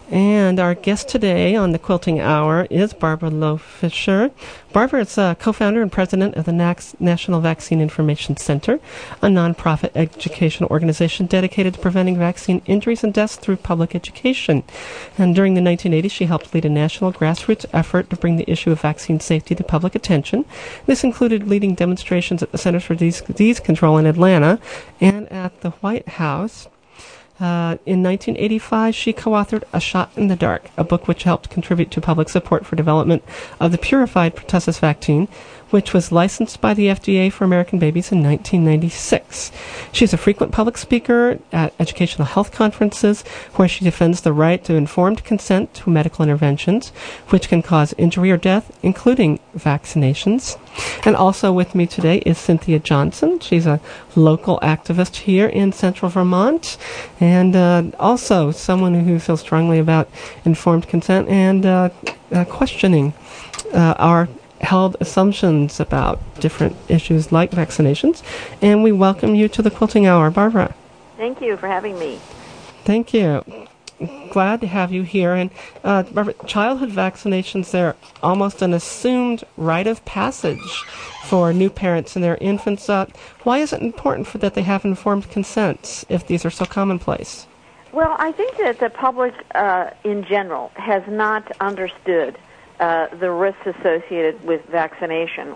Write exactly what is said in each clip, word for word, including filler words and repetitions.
And our guest today on the Quilting Hour is Barbara Loe-Fisher. Barbara is uh, co-founder and president of the N A C National Vaccine Information Center, a nonprofit educational organization dedicated to preventing vaccine injuries and deaths through public education. And during the nineteen eighties, she helped lead a national grassroots effort to bring the issue of vaccine safety to public attention. This included leading demonstrations at the Centers for Disease Control in Atlanta and at the White House. Uh, in nineteen eighty-five, she co-authored A Shot in the Dark, a book which helped contribute to public support for development of the purified pertussis vaccine, which was licensed by the F D A for American babies in nineteen ninety-six. She's a frequent public speaker at educational health conferences where she defends the right to informed consent to medical interventions, which can cause injury or death, including vaccinations. And also with me today is Cynthia Johnson. She's a local activist here in central Vermont, and uh, also someone who feels strongly about informed consent and uh, uh, questioning uh, our held assumptions about different issues like vaccinations. And we welcome you to the Quilting Hour. Barbara. Thank you for having me. Thank you. Glad to have you here. And uh, Barbara, childhood vaccinations, they're almost an assumed rite of passage for new parents and their infants. Uh, why is it important for that they have informed consent if these are so commonplace? Well, I think that the public uh, in general has not understood Uh, the risks associated with vaccination.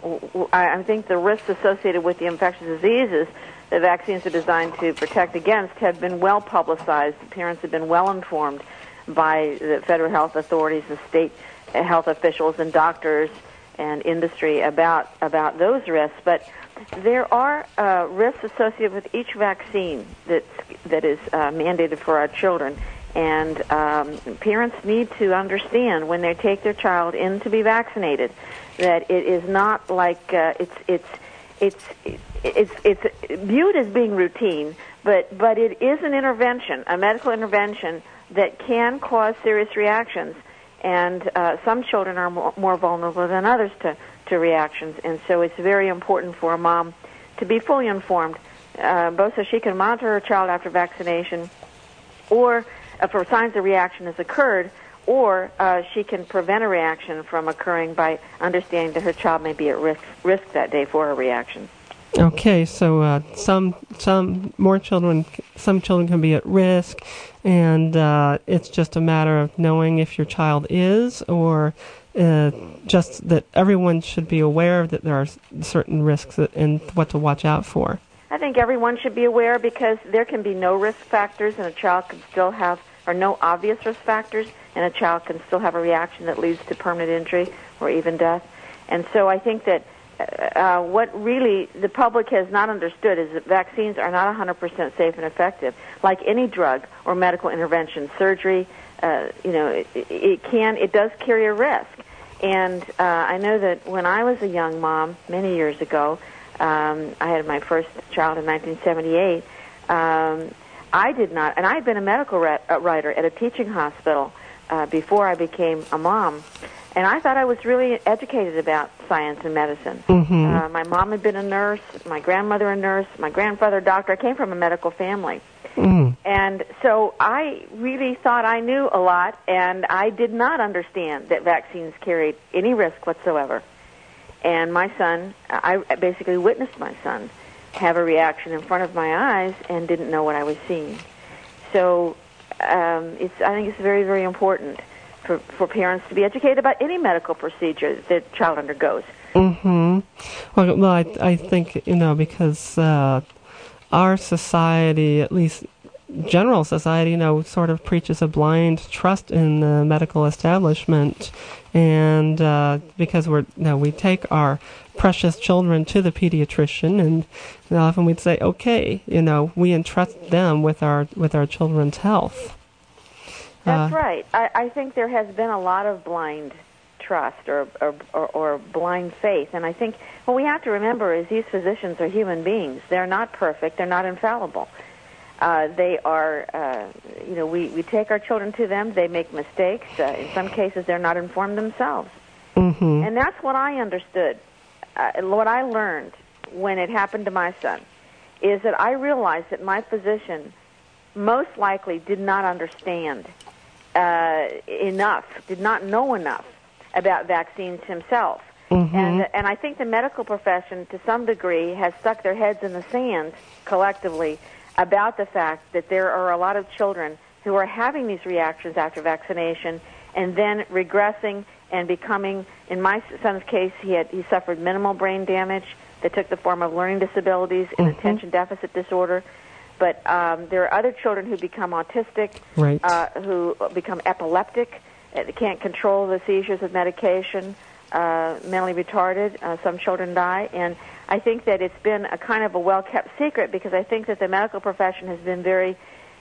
I think the risks associated with the infectious diseases that vaccines are designed to protect against have been well publicized. Parents have been well informed by the federal health authorities, the state health officials, and doctors and industry about about those risks. But there are uh, risks associated with each vaccine that's, that is uh, mandated for our children. And um, parents need to understand when they take their child in to be vaccinated that it is not like uh, it's it's it's it's it's viewed as being routine, but but it is an intervention, a medical intervention that can cause serious reactions, and uh, some children are more, more vulnerable than others to to reactions, and so it's very important for a mom to be fully informed, uh, both so she can monitor her child after vaccination, or for signs of reaction has occurred, or uh, she can prevent a reaction from occurring by understanding that her child may be at risk risk that day for a reaction. Okay, so uh, some some more children, some children can be at risk, and uh, it's just a matter of knowing if your child is, or uh, just that everyone should be aware that there are certain risks and what to watch out for. I think everyone should be aware because there can be no risk factors, and a child can still have, or no obvious risk factors, and a child can still have a reaction that leads to permanent injury or even death. And so I think that uh, what really the public has not understood is that vaccines are not one hundred percent safe and effective. Like any drug or medical intervention, surgery, uh, you know, it, it can, it does carry a risk. And uh, I know that when I was a young mom many years ago, Um, I had my first child in nineteen seventy-eight. Um, I did not, and I had been a medical re- uh, writer at a teaching hospital uh, before I became a mom, and I thought I was really educated about science and medicine. Mm-hmm. Uh, my mom had been a nurse, my grandmother a nurse, my grandfather a doctor. I came from a medical family. Mm. And so I really thought I knew a lot, and I did not understand that vaccines carried any risk whatsoever. And my son, I basically witnessed my son have a reaction in front of my eyes and didn't know what I was seeing. So um, it's, I think it's very, very important for, for parents to be educated about any medical procedure that the child undergoes. Mm-hmm. Well, well I, I think, you know, because uh, our society, at least general society, you know, sort of preaches a blind trust in the medical establishment, and uh, because we're, you know, we take our precious children to the pediatrician, and you know, often we'd say, okay, you know, we entrust them with our with our children's health. That's uh, right. I, I think there has been a lot of blind trust or, or, or, or blind faith, and I think what we have to remember is these physicians are human beings. They're not perfect. They're not infallible. Uh, they are, uh, you know, we, we take our children to them. They make mistakes. Uh, in some cases, they're not informed themselves. Mm-hmm. And that's what I understood. Uh, what I learned when it happened to my son is that I realized that my physician most likely did not understand uh, enough, did not know enough about vaccines himself. Mm-hmm. And, and I think the medical profession, to some degree, has stuck their heads in the sand collectively about the fact that there are a lot of children who are having these reactions after vaccination and then regressing and becoming, in my son's case, he had he suffered minimal brain damage that took the form of learning disabilities and mm-hmm. attention deficit disorder. But um, there are other children who become autistic, right. uh, who become epileptic, uh, they can't control the seizures with medication, uh, mentally retarded. Uh, some children die. And I think that it's been a kind of a well-kept secret because I think that the medical profession has been very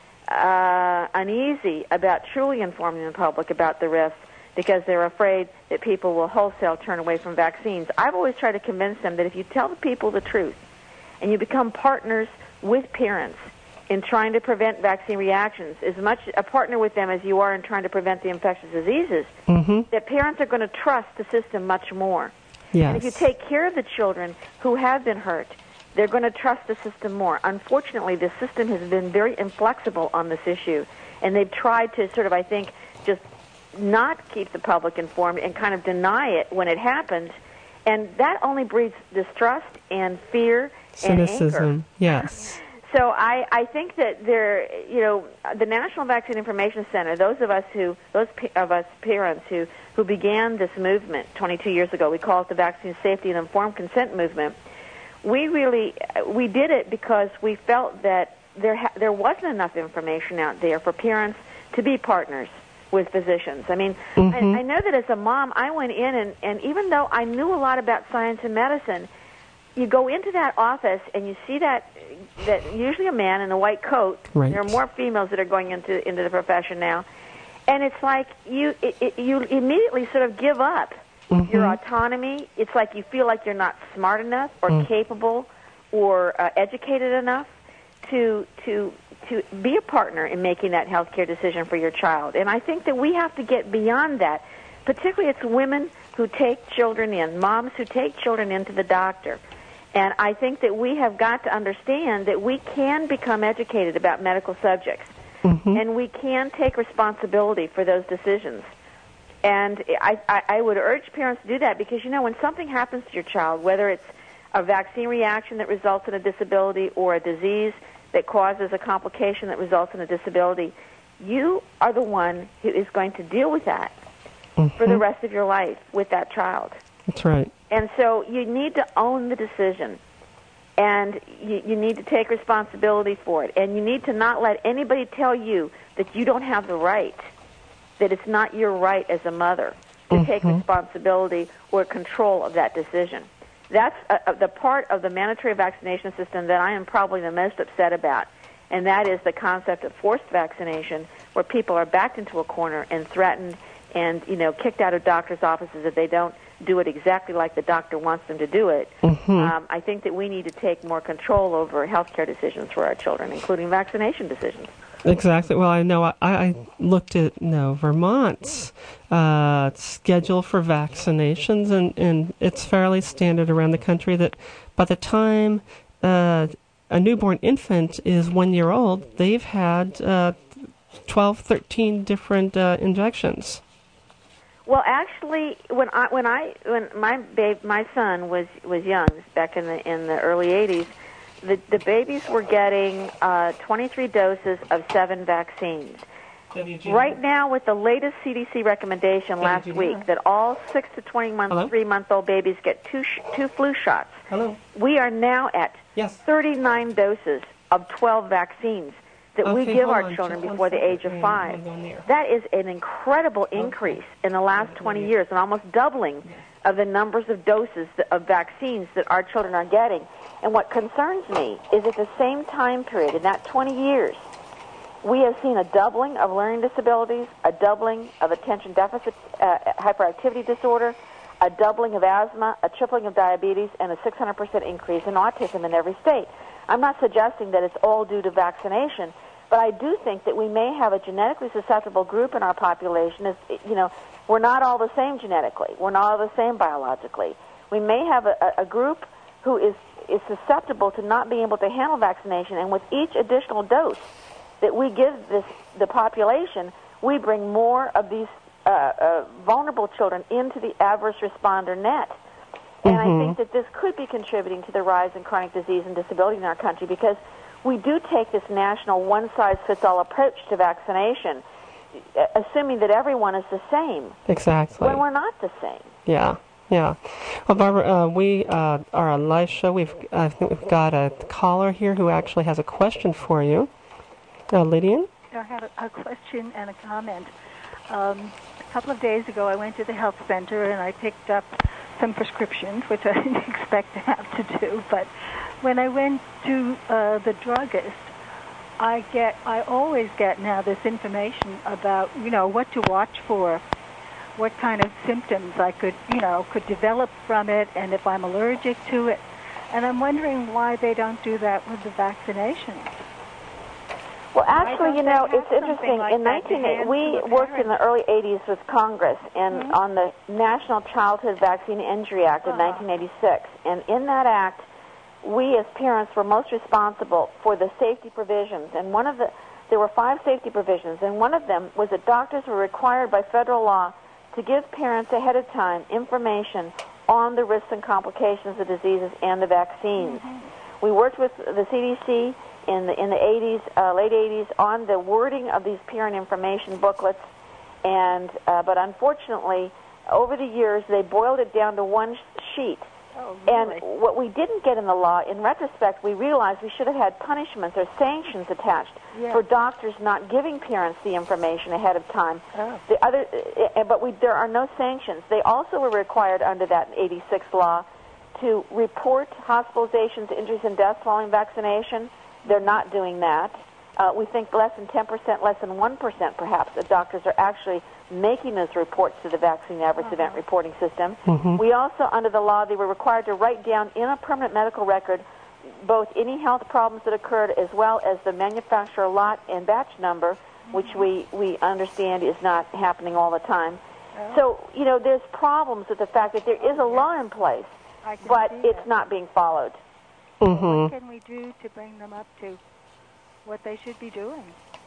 uh, uneasy about truly informing the public about the risks because they're afraid that people will wholesale turn away from vaccines. I've always tried to convince them that if you tell the people the truth and you become partners with parents in trying to prevent vaccine reactions, as much a partner with them as you are in trying to prevent the infectious diseases, mm-hmm. that parents are going to trust the system much more. Yes. And if you take care of the children who have been hurt, they're going to trust the system more. Unfortunately, the system has been very inflexible on this issue, and they've tried to sort of, I think, just not keep the public informed and kind of deny it when it happens, and that only breeds distrust and fear cynicism. and anger. Yes. So I, I think that there, you know, the National Vaccine Information Center, those of us who, those of us parents who, who began this movement twenty-two years ago, we call it the Vaccine Safety and Informed Consent Movement. We really, we did it because we felt that there ha- there wasn't enough information out there for parents to be partners with physicians. I mean, mm-hmm. I, I know that as a mom, I went in and, and even though I knew a lot about science and medicine, you go into that office and you see that that usually a man in a white coat. Right. There are more females that are going into into the profession now, and it's like you it, it, you immediately sort of give up mm-hmm. your autonomy. It's like you feel like you're not smart enough or mm. capable or uh, educated enough to to to be a partner in making that healthcare decision for your child. And I think that we have to get beyond that. Particularly, it's women who take children in, moms who take children into the doctor. And I think that we have got to understand that we can become educated about medical subjects, mm-hmm. and we can take responsibility for those decisions. And I, I, I would urge parents to do that because, you know, when something happens to your child, whether it's a vaccine reaction that results in a disability or a disease that causes a complication that results in a disability, you are the one who is going to deal with that mm-hmm. for the rest of your life with that child. That's right. And so you need to own the decision, and you, you need to take responsibility for it, and you need to not let anybody tell you that you don't have the right, that it's not your right as a mother to mm-hmm. take responsibility or control of that decision. That's uh, the part of the mandatory vaccination system that I am probably the most upset about, and that is the concept of forced vaccination, where people are backed into a corner and threatened and, you know, kicked out of doctors' offices if they don't do it exactly like the doctor wants them to do it. Mm-hmm. Um, I think that we need to take more control over healthcare decisions for our children, including vaccination decisions. Exactly. Well, I know I, I looked at you know, Vermont's uh, schedule for vaccinations, and, and it's fairly standard around the country that by the time uh, a newborn infant is one year old, they've had uh, twelve, thirteen different uh, injections. Well, actually, when I when I when my babe, my son was was young back in the in the early eighties, the the babies were getting uh, twenty-three doses of seven vaccines. Right now, with the latest C D C recommendation last week that all six to twenty month, three month old babies get two sh- two flu shots. Hello. We are now at yes. thirty-nine doses of twelve vaccines that okay, we give our on, children before the age of five. That is an incredible increase okay. in the last twenty years, and almost doubling of the numbers of doses of vaccines that our children are getting. And what concerns me is at the same time period, in that twenty years, we have seen a doubling of learning disabilities, a doubling of attention deficit uh, hyperactivity disorder, a doubling of asthma, a tripling of diabetes, and a six hundred percent increase in autism in every state. I'm not suggesting that it's all due to vaccination, but I do think that we may have a genetically susceptible group in our population. As, you know, we're not all the same genetically. We're not all the same biologically. We may have a, a group who is, is susceptible to not being able to handle vaccination, and with each additional dose that we give this the population, we bring more of these uh, uh, vulnerable children into the adverse responder net. And mm-hmm. I think that this could be contributing to the rise in chronic disease and disability in our country, because we do take this national one-size-fits-all approach to vaccination, assuming that everyone is the same. Exactly. When we're not the same. Yeah, yeah. Well, Barbara, uh, we uh, are a live show. We've I think we've got a caller here who actually has a question for you. Uh, Lydian? I have a, a question and a comment. Um, a couple of days ago, I went to the health center and I picked up some prescriptions, which I didn't expect to have to do. But when I went to uh, the druggist, I get, I always get now this information about, you know, what to watch for, what kind of symptoms I could, you know, could develop from it, and if I'm allergic to it. And I'm wondering why they don't do that with the vaccinations. Well, actually, you know, it's interesting. Like in nineteen eighty, we worked in the early eighties with Congress and mm-hmm. on the National Childhood Vaccine Injury Act of uh-huh. nineteen eighty-six. And in that act, we as parents were most responsible for the safety provisions. And one of the, there were five safety provisions, and one of them was that doctors were required by federal law to give parents ahead of time information on the risks and complications of diseases and the vaccines. Mm-hmm. We worked with the C D C in the in the eighties, uh, late eighties, on the wording of these parent information booklets, and uh, but unfortunately, over the years, they boiled it down to one sh- sheet. Oh, really? And what we didn't get in the law, in retrospect, we realized we should have had punishments or sanctions attached yeah. for doctors not giving parents the information ahead of time. Oh. The other, uh, but we, there are no sanctions. They also were required under that eighty-six law to report hospitalizations, injuries, and deaths following vaccination. They're not doing that. Uh, we think less than ten percent, less than one percent perhaps, that doctors are actually making those reports to the Vaccine Adverse uh-huh. Event Reporting System. Mm-hmm. We also, under the law, they were required to write down in a permanent medical record both any health problems that occurred as well as the manufacturer lot and batch number, mm-hmm. which we, we understand is not happening all the time. Oh. So, you know, there's problems with the fact that there is a law in place, but it's not being followed. Mm-hmm. What can we do to bring them up to what they should be doing?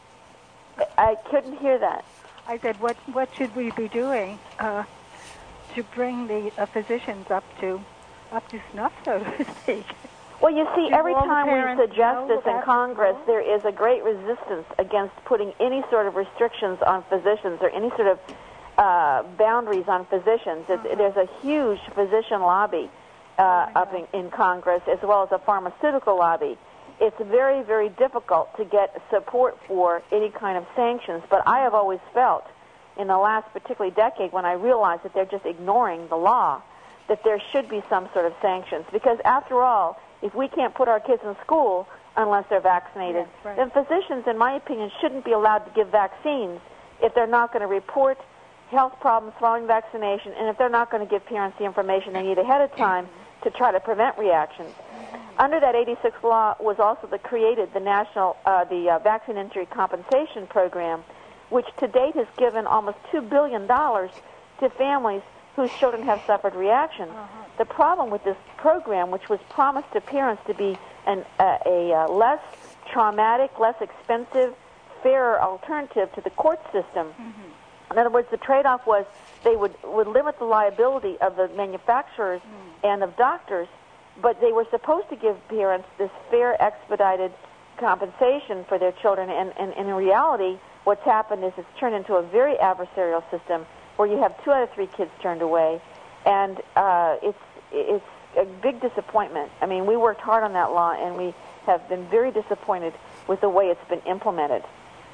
I couldn't hear that. I said, what what should we be doing uh, to bring the uh, physicians up to up to snuff, so to speak? Well, you see, Do every all the time we parents suggest know this in about Congress, the there is a great resistance against putting any sort of restrictions on physicians or any sort of uh, boundaries on physicians. It's, Uh-huh. There's a huge physician lobby uh, Oh, up in, in Congress, as well as a pharmaceutical lobby. It's very, very difficult to get support for any kind of sanctions, but I have always felt in the last particularly decade when I realized that they're just ignoring the law, that there should be some sort of sanctions. Because after all, if we can't put our kids in school unless they're vaccinated, yes, right. then physicians, in my opinion, shouldn't be allowed to give vaccines if they're not going to report health problems following vaccination and if they're not going to give parents the information they need ahead of time to try to prevent reactions. Under that eighty-six law was also the created the national uh, the uh, Vaccine Injury Compensation Program, which to date has given almost two billion dollars to families whose children have suffered reactions. Uh-huh. The problem with this program, which was promised to parents to be an, uh, a uh, less traumatic, less expensive, fairer alternative to the court system. Mm-hmm. In other words, the trade-off was they would, would limit the liability of the manufacturers mm. and of doctors, but they were supposed to give parents this fair, expedited compensation for their children, and, and, and in reality, what's happened is it's turned into a very adversarial system where you have two out of three kids turned away, and uh, it's it's a big disappointment. I mean, we worked hard on that law, and we have been very disappointed with the way it's been implemented.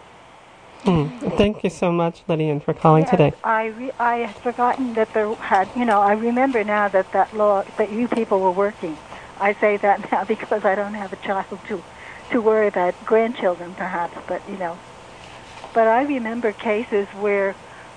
Mm. Thank you so much, Lydian, for calling yes, today. I re- I had forgotten that there had, you know, I remember now that that law, that you people were working. I say that now because I don't have a child to, to worry about grandchildren, perhaps, but, you know. But I remember cases where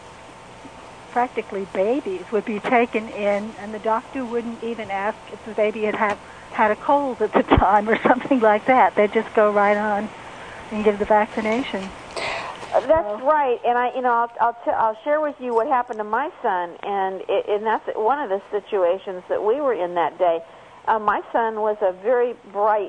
practically babies would be taken in, and the doctor wouldn't even ask if the baby had had, had a cold at the time or something like that. They'd just go right on and give the vaccination. Uh, that's right, and I, you know, I'll I'll, t- I'll share with you what happened to my son, and it, and that's one of the situations that we were in that day. Uh, my son was a very bright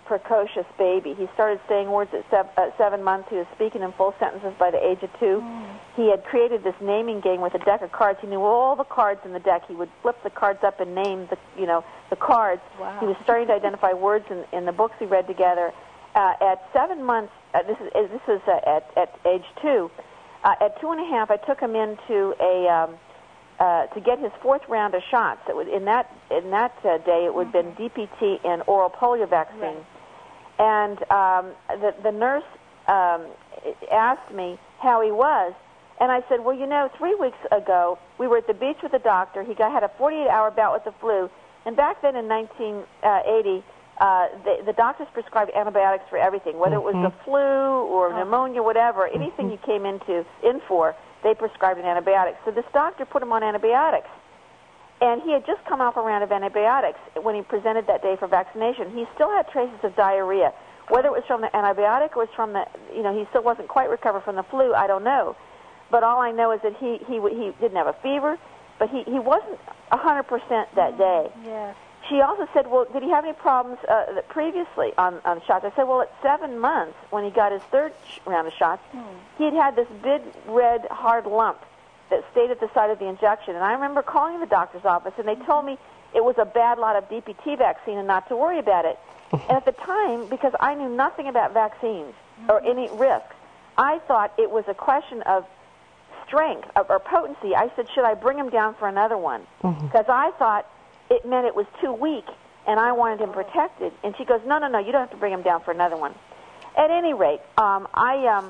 precocious baby. He started saying words at seven, uh, seven months. He was speaking in full sentences by the age of two. Mm. He had created this naming game with a deck of cards. He knew all the cards in the deck. He would flip the cards up and name the, you know, the cards. Wow. He was starting to identify words in, in the books we read together. Uh, at seven months, uh, this is this is uh, at at age two. Uh, at two and a half, I took him into a um, uh, to get his fourth round of shots. It would, in that in that uh, day, it would have mm-hmm. been D P T and oral polio vaccine. Right. And um, the the nurse um, asked me how he was, and I said, well, you know, three weeks ago we were at the beach with the doctor. He got had a forty-eight hour bout with the flu, and back then in nineteen eighty. Uh, the, the doctors prescribed antibiotics for everything, whether mm-hmm. it was the flu or pneumonia, whatever, anything mm-hmm. you came into in for, they prescribed an antibiotic. So this doctor put him on antibiotics. And he had just come off a round of antibiotics when he presented that day for vaccination. He still had traces of diarrhea. Whether it was from the antibiotic or was from the, you know, he still wasn't quite recovered from the flu, I don't know. But all I know is that he, he, he didn't have a fever, but he, he wasn't one hundred percent that day. Yes. She also said, well, did he have any problems uh, previously on, on shots? I said, well, at seven months, when he got his third sh- round of shots, hmm. he had had this big, red, hard lump that stayed at the site of the injection. And I remember calling the doctor's office, and they told me it was a bad lot of D P T vaccine and not to worry about it. And at the time, because I knew nothing about vaccines mm-hmm. or any risks, I thought it was a question of strength of, or potency. I said, should I bring him down for another one? Because mm-hmm. I thought it meant it was too weak, and I wanted him protected. And she goes, no, no, no, you don't have to bring him down for another one. At any rate, um, I um,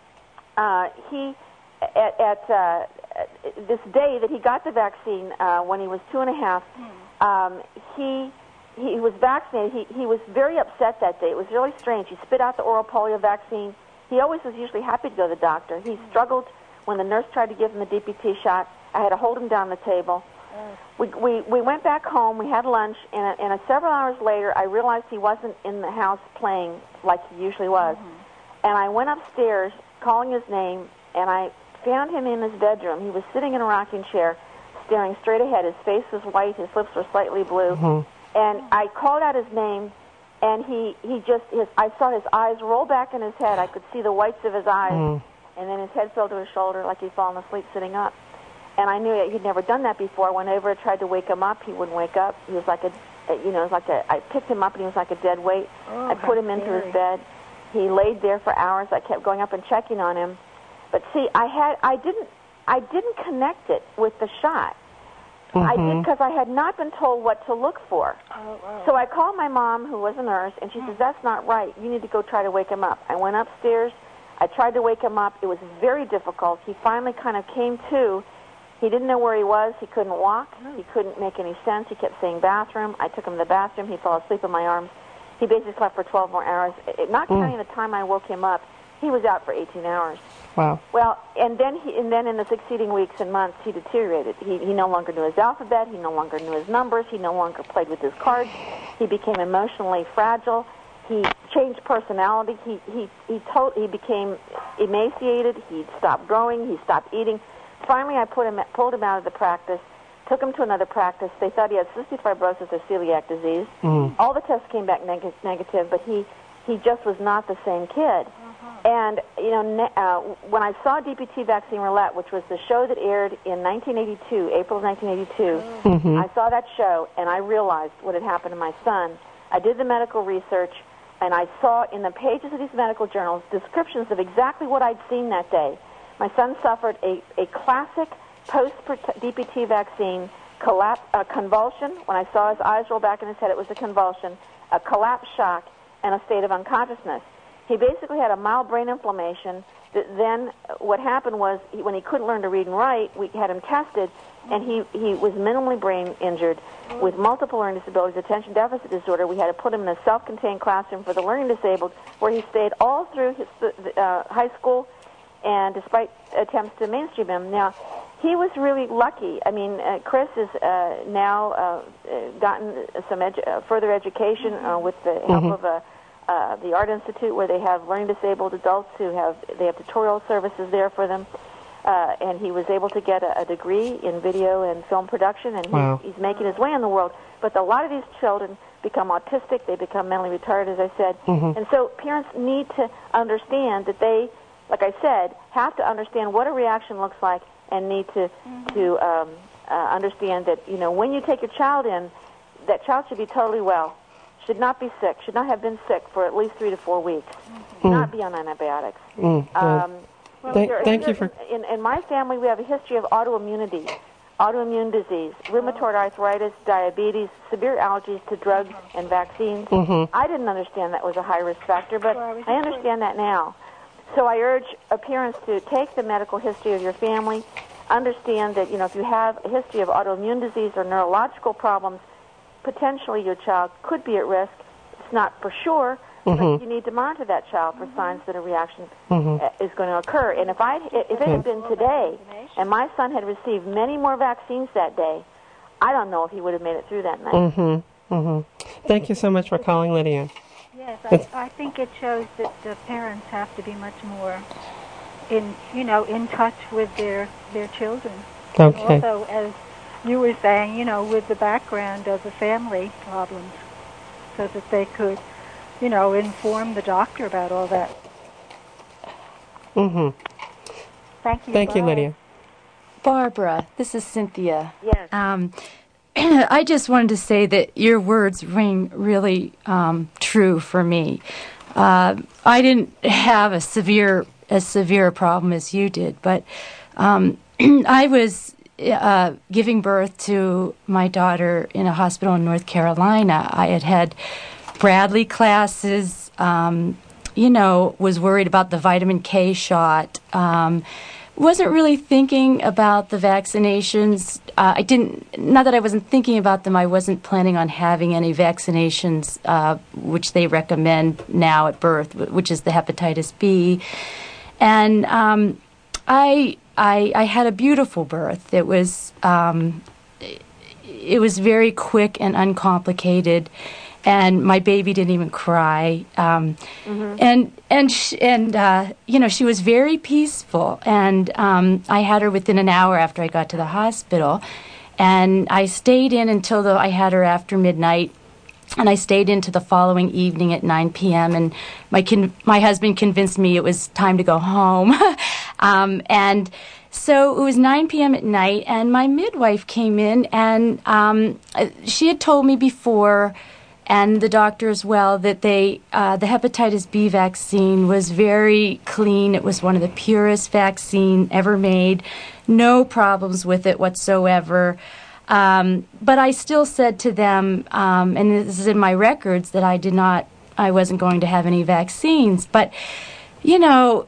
uh, he at, at uh, this day that he got the vaccine uh, when he was two and a half, um, he he was vaccinated. He he was very upset that day. It was really strange. He spit out the oral polio vaccine. He always was usually happy to go to the doctor. He struggled when the nurse tried to give him the D P T shot. I had to hold him down the table. We, we we went back home, we had lunch, and, and several hours later, I realized he wasn't in the house playing like he usually was. Mm-hmm. And I went upstairs, calling his name, and I found him in his bedroom. He was sitting in a rocking chair, staring straight ahead. His face was white, his lips were slightly blue. Mm-hmm. And I called out his name, and he, he just, his, I saw his eyes roll back in his head. I could see the whites of his eyes, mm-hmm. and then his head fell to his shoulder like he'd fallen asleep sitting up. And I knew he'd never done that before. I went over, tried to wake him up. He wouldn't wake up. He was like a, you know, it was like a, I picked him up and he was like a dead weight. Oh, I put him into scary. his bed. He laid there for hours. I kept going up and checking on him. But see, I had, I didn't, I didn't connect it with the shot. Mm-hmm. I did because I had not been told what to look for. Oh, oh. So I called my mom, who was a nurse, and she mm. says, that's not right. You need to go try to wake him up. I went upstairs. I tried to wake him up. It was very difficult. He finally kind of came to. He didn't know where he was. He couldn't walk. He couldn't make any sense. He kept saying bathroom. I took him to the bathroom. He fell asleep in my arms. He basically slept for twelve more hours. It, not counting mm. the time I woke him up, he was out for eighteen hours. Wow. Well, and then he, and then in the succeeding weeks and months, he deteriorated. He, he no longer knew his alphabet. He no longer knew his numbers. He no longer played with his cards. He became emotionally fragile. He changed personality. He he he, to- he became emaciated. He stopped growing. He stopped eating. Finally, I put him, pulled him out of the practice, took him to another practice. They thought he had cystic fibrosis or celiac disease. Mm. All the tests came back neg- negative, but he, he just was not the same kid. Uh-huh. And, you know, ne- uh, when I saw D P T Vaccine Roulette, which was the show that aired in nineteen eighty-two, April of nineteen eighty-two, mm-hmm. I saw that show, and I realized what had happened to my son. I did the medical research, and I saw in the pages of these medical journals descriptions of exactly what I'd seen that day. My son suffered a, a classic post-D P T vaccine collapse, a convulsion. When I saw his eyes roll back in his head, it was a convulsion, a collapse shock, and a state of unconsciousness. He basically had a mild brain inflammation. Then what happened was, he, when he couldn't learn to read and write, we had him tested, and he, he was minimally brain injured with multiple learning disabilities, attention deficit disorder. We had to put him in a self-contained classroom for the learning disabled, where he stayed all through his uh, high school, and despite attempts to mainstream him. Now, he was really lucky. I mean, uh, Chris has uh, now uh, gotten some edu- uh, further education uh, with the help mm-hmm. of a, uh, the Art Institute, where they have learning disabled adults who have, they have tutorial services there for them. Uh, and he was able to get a, a degree in video and film production, and he, wow. he's making his way in the world. But a lot of these children become autistic, they become mentally retarded, as I said. Mm-hmm. And so parents need to understand that they, like I said, have to understand what a reaction looks like and need to, mm-hmm. to um, uh, understand that, you know, when you take your child in, that child should be totally well, should not be sick, should not have been sick for at least three to four weeks, mm-hmm. not be on antibiotics. Mm-hmm. Um, well, thank, there, thank there, you for... In, in my family, we have a history of autoimmunity, autoimmune disease, rheumatoid arthritis, diabetes, severe allergies to drugs and vaccines. Mm-hmm. I didn't understand that was a high-risk factor, but I understand that now. So I urge parents to take the medical history of your family, understand that, you know, if you have a history of autoimmune disease or neurological problems, potentially your child could be at risk. It's not for sure, mm-hmm. but you need to monitor that child for signs that a reaction mm-hmm. is going to occur. And if I, if it had been today, and my son had received many more vaccines that day, I don't know if he would have made it through that night. Mm-hmm. Mm-hmm. Thank you so much for calling, Lydia. Yes, I, I think it shows that the parents have to be much more in, you know, in touch with their their children. Okay. Also, as you were saying, you know, with the background of the family problems, so that they could, you know, inform the doctor about all that. Mm-hmm. Thank you. Thank Bye. you, Lydia. Barbara, this is Cynthia. Yes. Um, I just wanted to say that your words ring really um, true for me. Uh, I didn't have a severe as severe a problem as you did, but um, I was uh, giving birth to my daughter in a hospital in North Carolina. I had had Bradley classes, um, you know, was worried about the vitamin K shot. Um, wasn't really thinking about the vaccinations. Uh, I didn't, not that I wasn't thinking about them, I wasn't planning on having any vaccinations, uh, which they recommend now at birth, which is the hepatitis B. And um, I, I, I had a beautiful birth. It was, um, it was very quick and uncomplicated. And my baby didn't even cry, um, mm-hmm. and and sh- and uh, you know, she was very peaceful. And um, I had her within an hour after I got to the hospital, and I stayed in until the, I had her after midnight, and I stayed into the following evening at nine p.m. And my con- my husband convinced me it was time to go home, um, and. So it was nine p.m. at night, and my midwife came in, and um, she had told me before, and the doctor as well, that they uh, the hepatitis B vaccine was very clean. It was one of the purest vaccine ever made. No problems with it whatsoever. Um, but I still said to them, um, and this is in my records, that I did not, I wasn't going to have any vaccines. But, you know,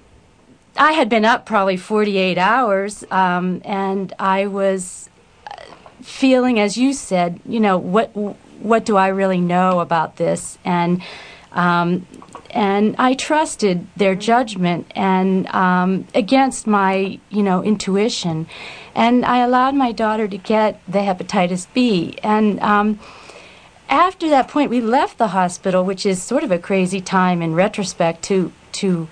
I had been up probably forty-eight hours, um, and I was feeling, as you said, you know, what what do I really know about this? And um, and I trusted their judgment and um, against my, you know, intuition. And I allowed my daughter to get the hepatitis B. And um, after that point, we left the hospital, which is sort of a crazy time in retrospect to to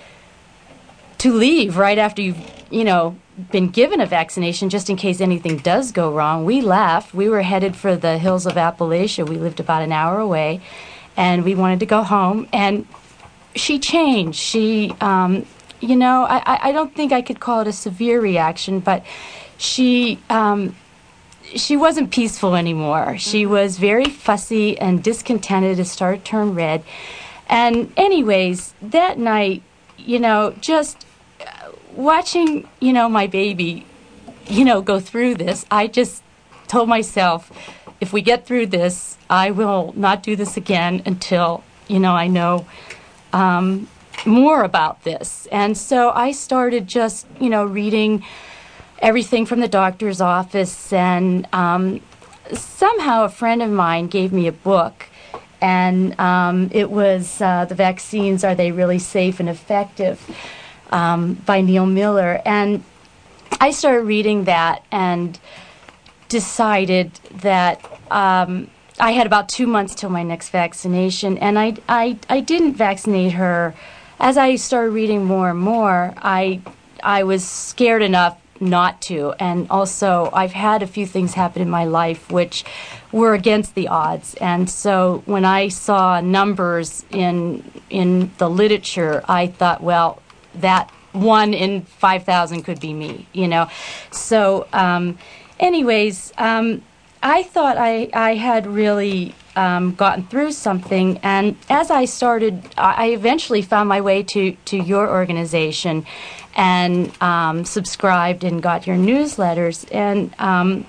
to leave right after you've, you know, been given a vaccination just in case anything does go wrong. We left. We were headed for the hills of Appalachia. We lived about an hour away, and we wanted to go home. And she changed. She, um, you know, I, I don't think I could call it a severe reaction, but she um, she wasn't peaceful anymore. She was very fussy and discontented. It started to turn red. And anyways, that night, you know, just watching, you know, my baby, you know, go through this, I just told myself, if we get through this, I will not do this again until, you know, I know um, more about this. And so I started just, you know, reading everything from the doctor's office, and um, somehow a friend of mine gave me a book, and um, it was uh, The Vaccines, Are They Really Safe and Effective? Um, by Neil Miller. And I started reading that and decided that um, I had about two months till my next vaccination, and I, I, I didn't vaccinate her. As I started reading more and more, I, I was scared enough not to. And also, I've had a few things happen in my life which were against the odds. And so when I saw numbers in in the literature, I thought, well, that one in five thousand could be me, you know. So, um, anyways, um, I thought I, I had really um, gotten through something, and as I started, I eventually found my way to, to your organization and um, subscribed and got your newsletters, and um,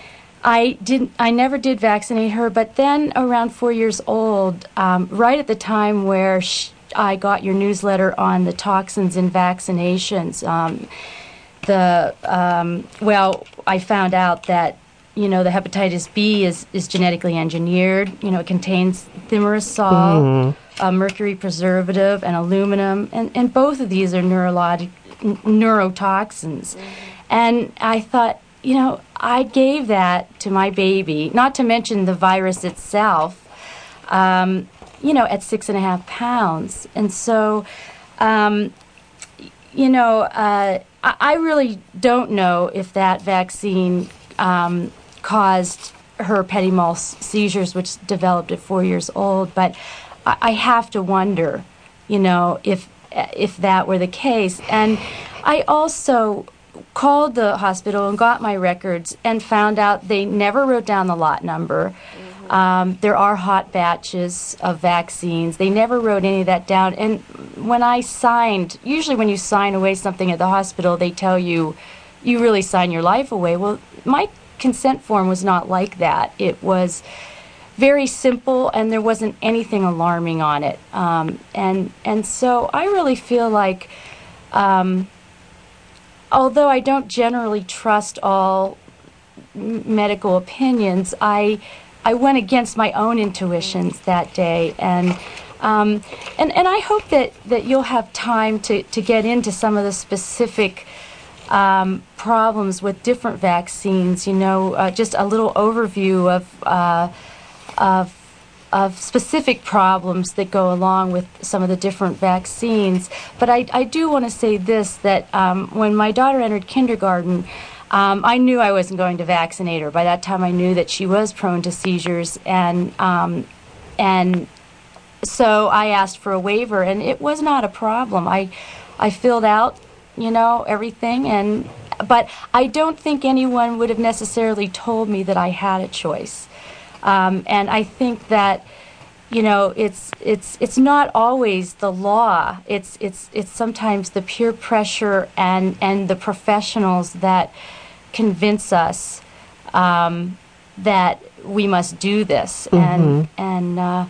I didn't. I never did vaccinate her, but then around four years old, um, right at the time where she, I got your newsletter on the toxins in vaccinations, um, the um, well, I found out that, you know, the hepatitis B is, is genetically engineered. You know, it contains thimerosal, mm-hmm. a mercury preservative, and aluminum, and, and both of these are neurologic n- neurotoxins. Mm-hmm. And I thought, you know, I gave that to my baby, not to mention the virus itself, um, you know, at six and a half pounds. And so, um, you know, uh, I, I really don't know if that vaccine um, caused her petit mal seizures, which developed at four years old. But I, I have to wonder, you know, if if that were the case. And I also called the hospital and got my records and found out they never wrote down the lot number. Mm-hmm. Um, there are hot batches of vaccines. They never wrote any of that down. And when I signed, usually when you sign away something at the hospital, they tell you, you really sign your life away. Well, my consent form was not like that. It was very simple, and there wasn't anything alarming on it. Um, and and so I really feel like, um, although I don't generally trust all m- medical opinions, I I went against my own intuitions that day, and um, and and I hope that, that you'll have time to, to get into some of the specific um, problems with different vaccines. You know, uh, just a little overview of uh, of of specific problems that go along with some of the different vaccines. But I, I do want to say this, that um, when my daughter entered kindergarten, um, I knew I wasn't going to vaccinate her. By that time, I knew that she was prone to seizures, and um, and so I asked for a waiver, and it was not a problem. I I filled out, you know, everything, and but I don't think anyone would have necessarily told me that I had a choice. Um, and I think that, you know, it's it's it's not always the law. It's it's it's sometimes the peer pressure and, and the professionals that convince us um, that we must do this. Mm-hmm. And and uh,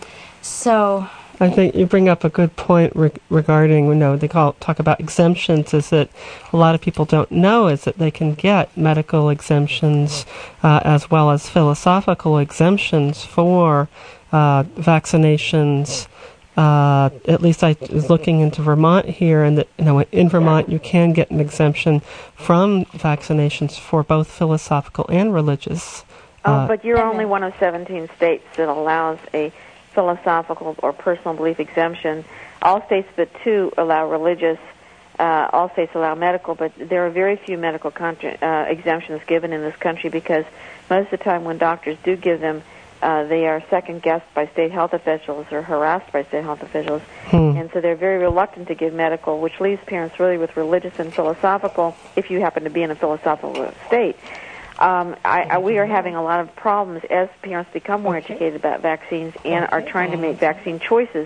so I think you bring up a good point re- regarding, you know, they call talk about exemptions, is that a lot of people don't know is that they can get medical exemptions uh, as well as philosophical exemptions for uh, vaccinations. Uh, at least I was looking into Vermont here, and that, you know, in Vermont you can get an exemption from vaccinations for both philosophical and religious. Uh, oh, but you're only one of seventeen states that allows a philosophical or personal belief exemption. All states but two allow religious. Uh, all states allow medical, but there are very few medical contra- uh, exemptions given in this country, because most of the time when doctors do give them, uh, they are second-guessed by state health officials or harassed by state health officials. Hmm. And so they're very reluctant to give medical, which leaves parents really with religious and philosophical, if you happen to be in a philosophical state. Um, I, I, we are having a lot of problems as parents become more okay. educated about vaccines and okay. are trying to make vaccine choices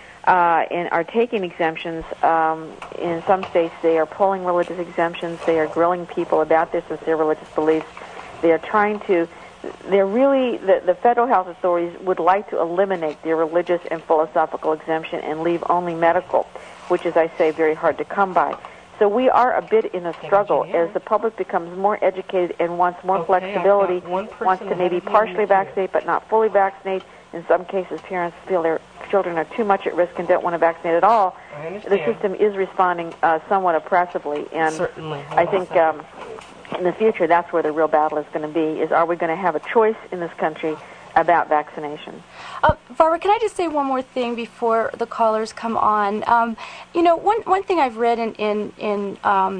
uh, and are taking exemptions. Um, in some states, they are pulling religious exemptions. They are grilling people about their sincere religious beliefs. They are trying to, they're really, the, the federal health authorities would like to eliminate their religious and philosophical exemption and leave only medical, which is, I say, very hard to come by. So we are a bit in a struggle as the public becomes more educated and wants more okay, flexibility, wants to maybe partially vaccinate but not fully vaccinate. In some cases, parents feel their children are too much at risk and don't want to vaccinate at all. The system is responding uh, somewhat oppressively, and Certainly. I think um, in the future that's where the real battle is going to be, is are we going to have a choice in this country about vaccination? Uh, Barbara, can I just say one more thing before the callers come on? Um, you know, one one thing I've read in in, in um,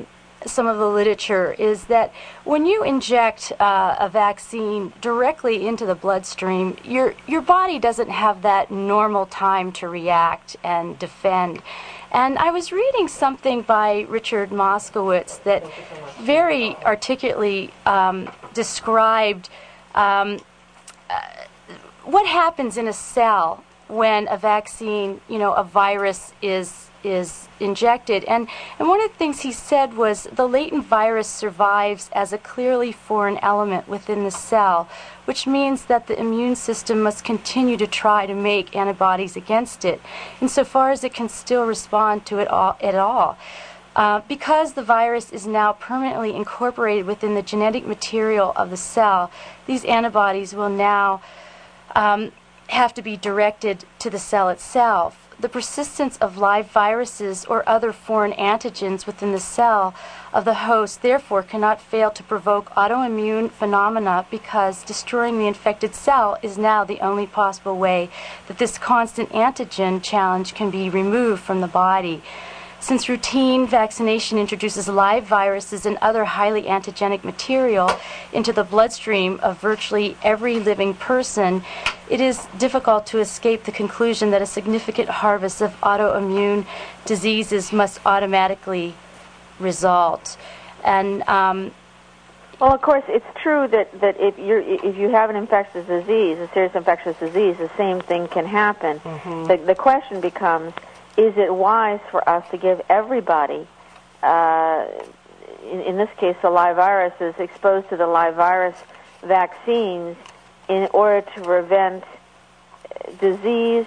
some of the literature is that when you inject uh, a vaccine directly into the bloodstream, your your body doesn't have that normal time to react and defend. And I was reading something by Richard Moskowitz that very articulately um, described um, uh, what happens in a cell when a vaccine, you know, a virus is is injected. And, and one of the things he said was the latent virus survives as a clearly foreign element within the cell, which means that the immune system must continue to try to make antibodies against it, insofar as it can still respond to it all, at all. Uh, because the virus is now permanently incorporated within the genetic material of the cell, these antibodies will now um, have to be directed to the cell itself. The persistence of live viruses or other foreign antigens within the cell of the host therefore cannot fail to provoke autoimmune phenomena, because destroying the infected cell is now the only possible way that this constant antigen challenge can be removed from the body. Since routine vaccination introduces live viruses and other highly antigenic material into the bloodstream of virtually every living person, it is difficult to escape the conclusion that a significant harvest of autoimmune diseases must automatically result. And um, well, of course, it's true that, that if you're if you have an infectious disease, a serious infectious disease, the same thing can happen. Mm-hmm. The, the question becomes, is it wise for us to give everybody, uh, in, in this case the live viruses, exposed to the live virus vaccines in order to prevent disease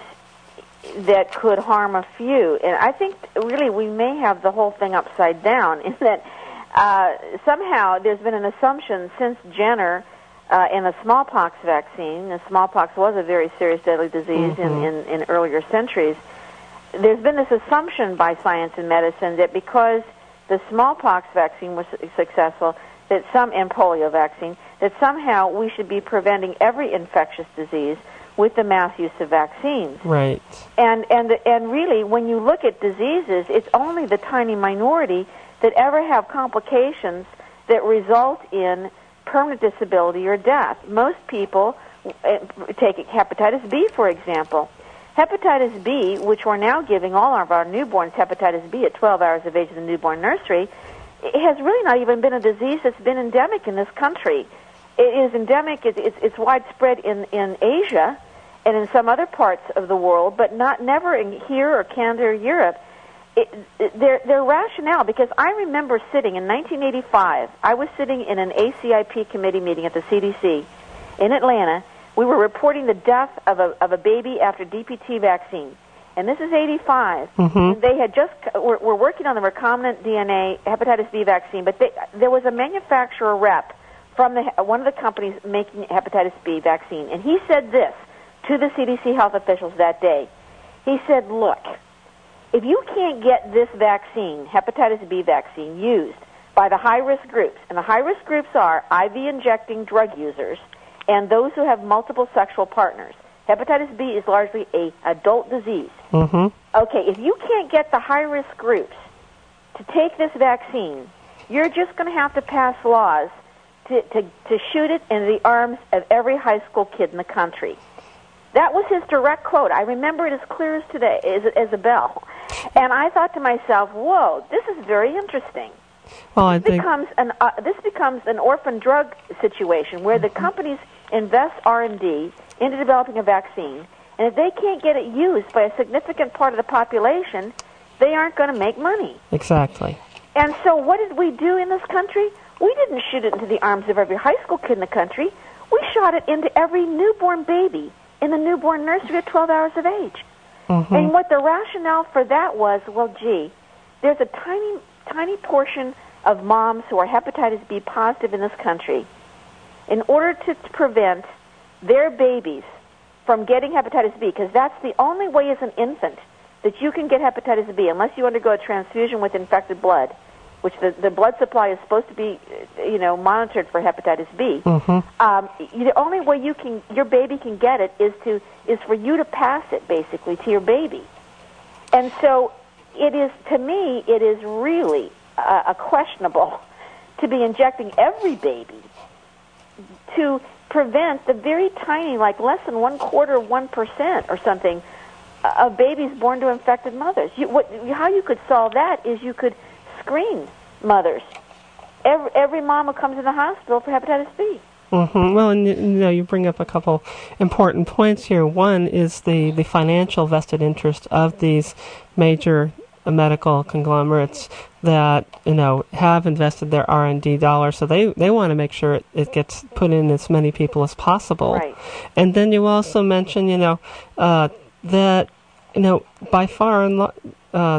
that could harm a few? And I think really we may have the whole thing upside down, in that uh, somehow there's been an assumption since Jenner uh, in the smallpox vaccine, the smallpox was a very serious deadly disease mm-hmm. in, in, in earlier centuries, there's been this assumption by science and medicine that because the smallpox vaccine was successful, that some, and polio vaccine, that somehow we should be preventing every infectious disease with the mass use of vaccines. Right. And and and really, when you look at diseases, it's only the tiny minority that ever have complications that result in permanent disability or death. Most people, take hepatitis B, for example. Hepatitis B, which we're now giving all of our newborns hepatitis B at twelve hours of age in the newborn nursery, it has really not even been a disease that's been endemic in this country. It is endemic, it's, it's, it's widespread in, in Asia and in some other parts of the world, but not never in here or Canada or Europe. It, it, their, their rationale, because I remember sitting in nineteen eighty-five, I was sitting in an A C I P committee meeting at the C D C in Atlanta. We were reporting the death of a, of a baby after D P T vaccine. And this is eighty-five. Mm-hmm. And they had just, were, were working on the recombinant D N A hepatitis B vaccine, but they, there was a manufacturer rep from the, one of the companies making hepatitis B vaccine. And he said this to the C D C health officials that day. He said, look, if you can't get this vaccine, hepatitis B vaccine, used by the high-risk groups, and the high-risk groups are I V injecting drug users and those who have multiple sexual partners. Hepatitis B is largely a adult disease. Mm-hmm. Okay, if you can't get the high-risk groups to take this vaccine, you're just going to have to pass laws to, to, to shoot it into the arms of every high school kid in the country. That was his direct quote. I remember it as clear as today, as, as a bell. And I thought to myself, whoa, this is very interesting. Well, I this think becomes an uh, this becomes an orphan drug situation where the companies invest R and D into developing a vaccine, and if they can't get it used by a significant part of the population, they aren't going to make money. Exactly. And so what did we do in this country? We didn't shoot it into the arms of every high school kid in the country. We shot it into every newborn baby in the newborn nursery at twelve hours of age. Mm-hmm. And what the rationale for that was, well, gee, there's a tiny, tiny portion of moms who are hepatitis B positive in this country. In order to prevent their babies from getting hepatitis B, because that's the only way as an infant that you can get hepatitis B, unless you undergo a transfusion with infected blood, which the, the blood supply is supposed to be, you know, monitored for hepatitis B. Mm-hmm. Um, the only way you can, your baby can get it is to is for you to pass it basically to your baby. And so, it is to me, it is really uh, a questionable to be injecting every baby to prevent the very tiny, like less than one quarter of one percent or something, of babies born to infected mothers. You, what, how you could solve that is you could screen mothers. Every, every mom who comes in the hospital for hepatitis B. Mm-hmm. Well, and you know, you bring up a couple important points here. One is the, the financial vested interest of these major medical conglomerates that, you know, have invested their R and D dollars, so they, they want to make sure it, it gets put in as many people as possible. Right. And then you also mentioned, you know, uh, that, you know, by far and lo- uh,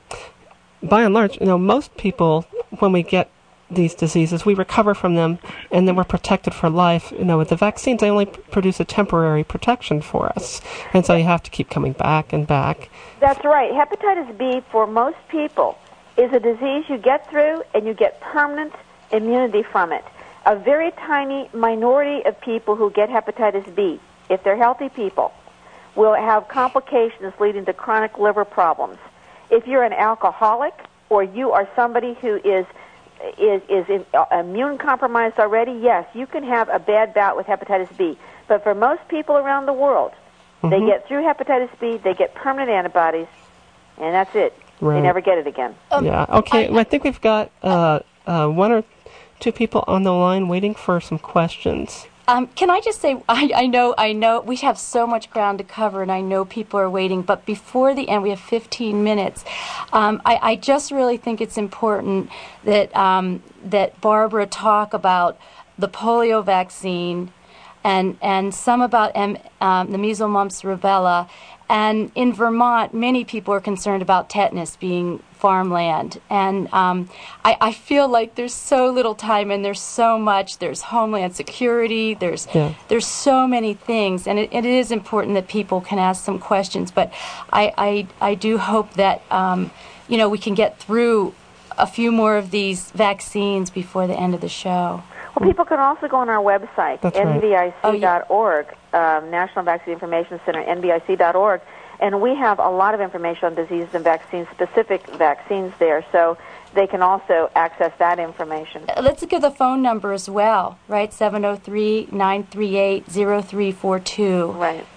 by and large, you know, most people, when we get these diseases, we recover from them, and then we're protected for life. You know, with the vaccines, they only p- produce a temporary protection for us, and so you have to keep coming back and back. That's right. Hepatitis B, for most people, is a disease you get through, and you get permanent immunity from it. A very tiny minority of people who get hepatitis B, if they're healthy people, will have complications leading to chronic liver problems. If you're an alcoholic, or you are somebody who is is is in, uh, immune compromised already, yes, you can have a bad bout with hepatitis B. But for most people around the world, mm-hmm. they get through hepatitis B, they get permanent antibodies, and that's it. Right. They never get it again. Um, yeah. Okay. I, well, I think we've got uh, uh, one or two people on the line waiting for some questions. Um, can I just say, I, I know, I know, we have so much ground to cover, and I know people are waiting. But before the end, we have fifteen minutes. Um, I, I just really think it's important that um, that Barbara talk about the polio vaccine, and and some about M, um, the measles, mumps, rubella. And in Vermont, many people are concerned about tetanus being farmland. And um, I, I feel like there's so little time, and there's so much. There's Homeland Security. There's yeah. there's so many things. And it, it is important that people can ask some questions. But I, I, I do hope that, um, you know, we can get through a few more of these vaccines before the end of the show. Well, people can also go on our website, That's N V I C dot org, oh, yeah. um, National Vaccine Information Center, N V I C dot org, and we have a lot of information on diseases and vaccines, specific vaccines there, so they can also access that information. Let's give the phone number as well, right? seven oh three, nine three eight, oh three four two. Right.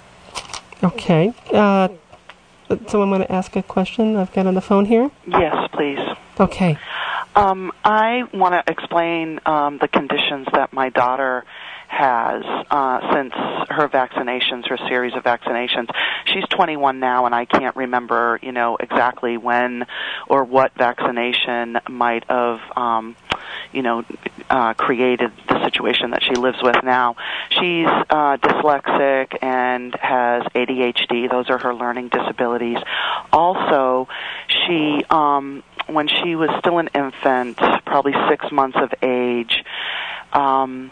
Okay. Uh, someone want to ask a question? I've got on the phone here. Yes, please. Okay. Um, I want to explain um, the conditions that my daughter has uh, since her vaccinations, her series of vaccinations. She's twenty-one now, and I can't remember, you know, exactly when or what vaccination might have, um, you know, uh, created the situation that she lives with now. She's uh, dyslexic and has A D H D. Those are her learning disabilities. Also, she, um, when she was still an infant, probably six months of age, um,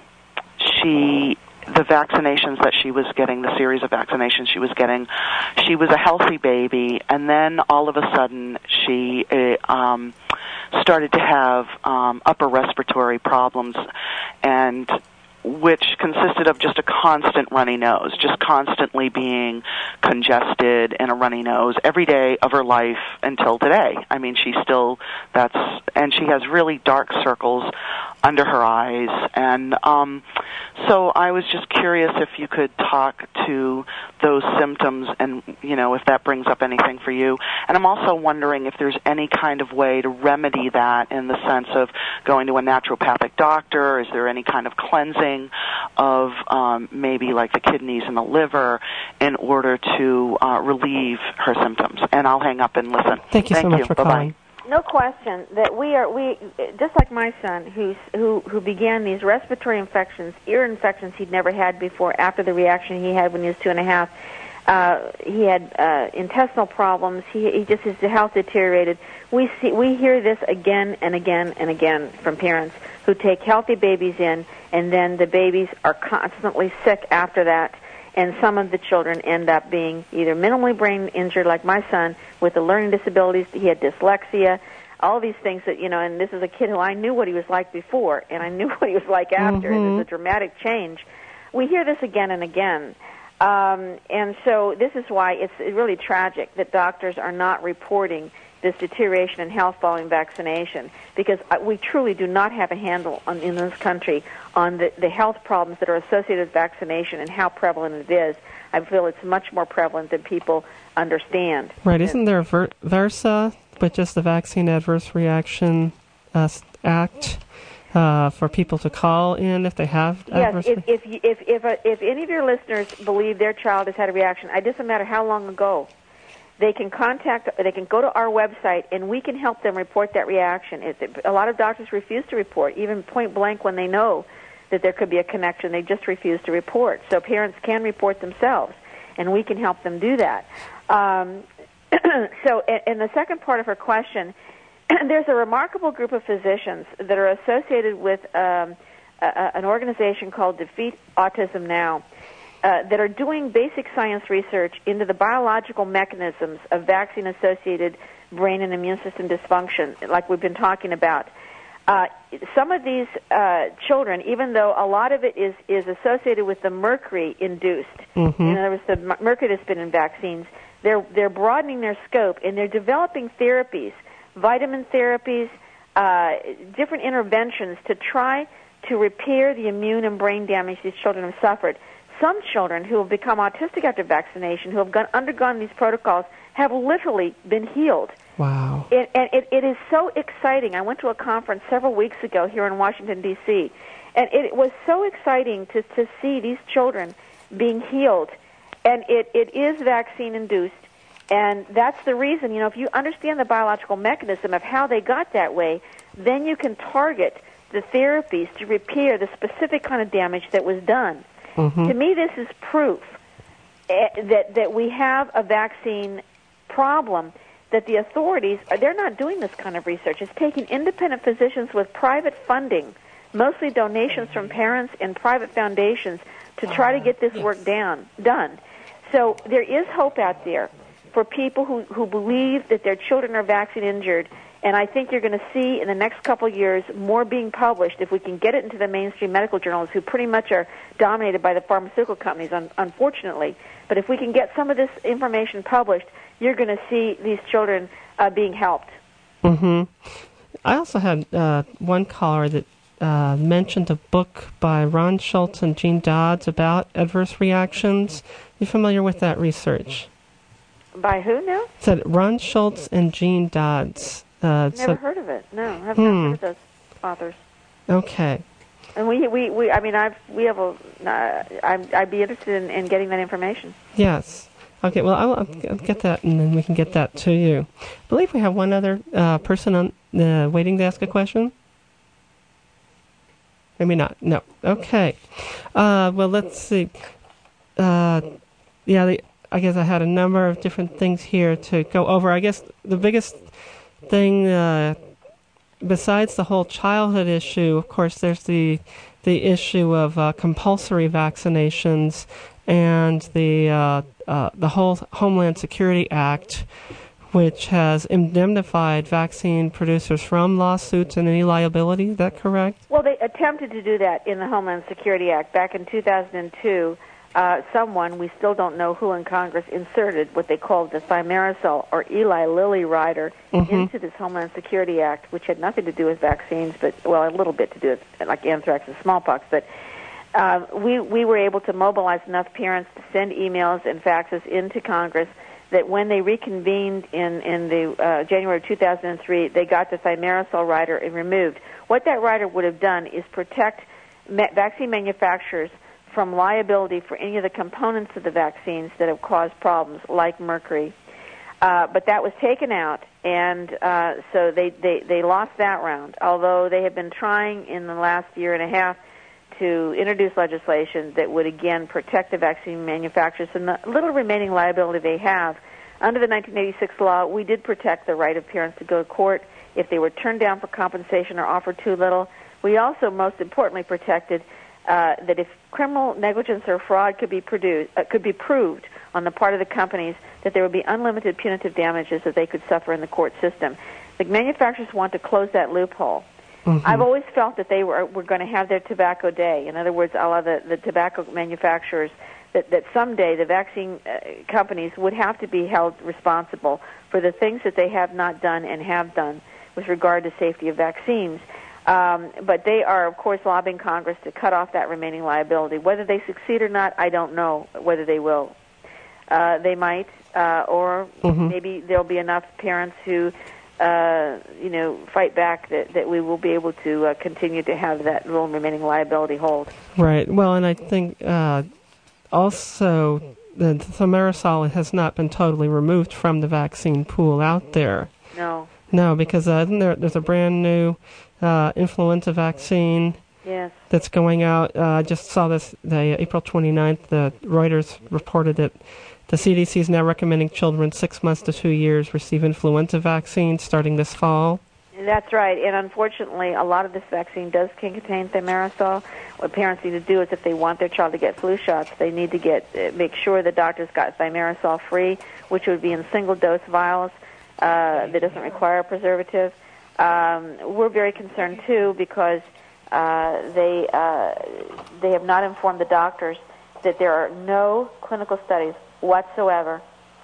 she, the vaccinations that she was getting, the series of vaccinations she was getting, she was a healthy baby, and then all of a sudden she uh, um, started to have um, upper respiratory problems, and which consisted of just a constant runny nose, just constantly being congested and a runny nose every day of her life until today. I mean, she still, that's, and she has really dark circles under her eyes. And um, so I was just curious if you could talk to those symptoms and, you know, if that brings up anything for you. And I'm also wondering if there's any kind of way to remedy that in the sense of going to a naturopathic doctor. Is there any kind of cleansing of um, maybe like the kidneys and the liver in order to uh, relieve her symptoms? And I'll hang up and listen. Thank you Thank so much you. for Bye-bye. calling. No question that we are, we just like my son, who's, who who began these respiratory infections, ear infections he'd never had before after the reaction he had when he was two and a half. Uh, he had uh, intestinal problems. He, he just his health deteriorated. We see we hear this again and again and again from parents who take healthy babies in, and then the babies are constantly sick after that. And some of the children end up being either minimally brain injured, like my son, with the learning disabilities. He had dyslexia, all these things that, you know, and this is a kid who I knew what he was like before, and I knew what he was like after, mm-hmm. and there's a dramatic change. We hear this again and again. Um, and so this is why it's really tragic that doctors are not reporting this deterioration in health following vaccination, because we truly do not have a handle on, in this country on the, the health problems that are associated with vaccination and how prevalent it is. I feel it's much more prevalent than people understand. Right. Isn't there a Ver- VRSA, but just the Vaccine Adverse Reaction uh, Act uh, for people to call in if they have yes, adverse if if if if, if, uh, if any of your listeners believe their child has had a reaction, it doesn't matter how long ago, they can contact, they can go to our website, and we can help them report that reaction. It, a lot of doctors refuse to report, even point blank when they know that there could be a connection. They just refuse to report. So parents can report themselves, and we can help them do that. Um, so, in the second part of her question, there's a remarkable group of physicians that are associated with um, a, an organization called Defeat Autism Now, Uh, that are doing basic science research into the biological mechanisms of vaccine-associated brain and immune system dysfunction, like we've been talking about. Uh, some of these uh, children, even though a lot of it is, is associated with the mercury induced, mm-hmm. in other words, the m- mercury that's been in vaccines, they're, they're broadening their scope, and they're developing therapies, vitamin therapies, uh, different interventions to try to repair the immune and brain damage these children have suffered. Some children who have become autistic after vaccination, who have gone, undergone these protocols, have literally been healed. Wow. It, and it, it is so exciting. I went to a conference several weeks ago here in Washington, D C, and it was so exciting to, to see these children being healed. And it, it is vaccine-induced, and that's the reason, you know, if you understand the biological mechanism of how they got that way, then you can target the therapies to repair the specific kind of damage that was done. Mm-hmm. To me, this is proof that that we have a vaccine problem, that the authorities, they're not doing this kind of research. It's taking independent physicians with private funding, mostly donations from parents and private foundations, to try to get this yes. work down, done. So there is hope out there for people who, who believe that their children are vaccine injured. And I think you're going to see in the next couple of years more being published if we can get it into the mainstream medical journals, who pretty much are dominated by the pharmaceutical companies, un- unfortunately. But if we can get some of this information published, you're going to see these children uh, being helped. Mm-hmm. I also had uh, one caller that uh, mentioned a book by Ron Schultz and Jean Dodds about adverse reactions. You familiar with that research? By who now? It said Ron Schultz and Jean Dodds. Uh, Never so, heard of it. No, I have hmm. not heard of those authors. Okay. And we, we, we I mean, I've, we have a, uh, I'm, I'd be interested in, in getting that information. Yes. Okay, well, I'll, I'll get that, and then we can get that to you. I believe we have one other uh, person on uh, waiting to ask a question. Maybe not. No. Okay. Uh, well, let's see. Uh, yeah, the, I guess I had a number of different things here to go over. I guess the biggest thing, uh, besides the whole childhood issue, of course, there's the the issue of uh, compulsory vaccinations and the uh, uh, the whole Homeland Security Act, which has indemnified vaccine producers from lawsuits and any liability. Is that correct? Well, they attempted to do that in the Homeland Security Act back in two thousand two. Uh, someone, we still don't know who in Congress, inserted what they called the thimerosal or Eli Lilly rider mm-hmm. into this Homeland Security Act, which had nothing to do with vaccines, but, well, a little bit to do with, like, anthrax and smallpox. But uh, we, we were able to mobilize enough parents to send emails and faxes into Congress that when they reconvened in, in the uh, January of two thousand three, they got the thimerosal rider and removed. What that rider would have done is protect ma- vaccine manufacturers from liability for any of the components of the vaccines that have caused problems, like mercury. Uh, but that was taken out, and uh, so they, they, they lost that round, although they have been trying in the last year and a half to introduce legislation that would, again, protect the vaccine manufacturers and the little remaining liability they have. Under the nineteen eighty-six law, we did protect the right of parents to go to court if they were turned down for compensation or offered too little. We also, most importantly, protected Uh, that if criminal negligence or fraud could be produced, uh, could be proved on the part of the companies, that there would be unlimited punitive damages that they could suffer in the court system. The manufacturers want to close that loophole. Mm-hmm. I've always felt that they were were going to have their tobacco day. In other words, a lot of the, the tobacco manufacturers, that, that someday the vaccine uh, companies would have to be held responsible for the things that they have not done and have done with regard to safety of vaccines. Um, but they are, of course, lobbying Congress to cut off that remaining liability. Whether they succeed or not, I don't know whether they will. Uh, they might, uh, or mm-hmm. maybe there'll be enough parents who, uh, you know, fight back that, that we will be able to uh, continue to have that little remaining liability hold. Right. Well, and I think uh, also the thimerosal has not been totally removed from the vaccine pool out there. No. No, because uh, there, there's a brand new uh, influenza vaccine yes. that's going out. Uh, I just saw this the April twenty-ninth. The Reuters reported that the C D C is now recommending children six months to two years receive influenza vaccines starting this fall. That's right, and unfortunately, a lot of this vaccine does contain thimerosal. What parents need to do is, if they want their child to get flu shots, they need to get uh, make sure the doctor's got thimerosal free, which would be in single-dose vials uh, that doesn't require a preservative. Um, we're very concerned too because uh, they uh, they have not informed the doctors that there are no clinical studies whatsoever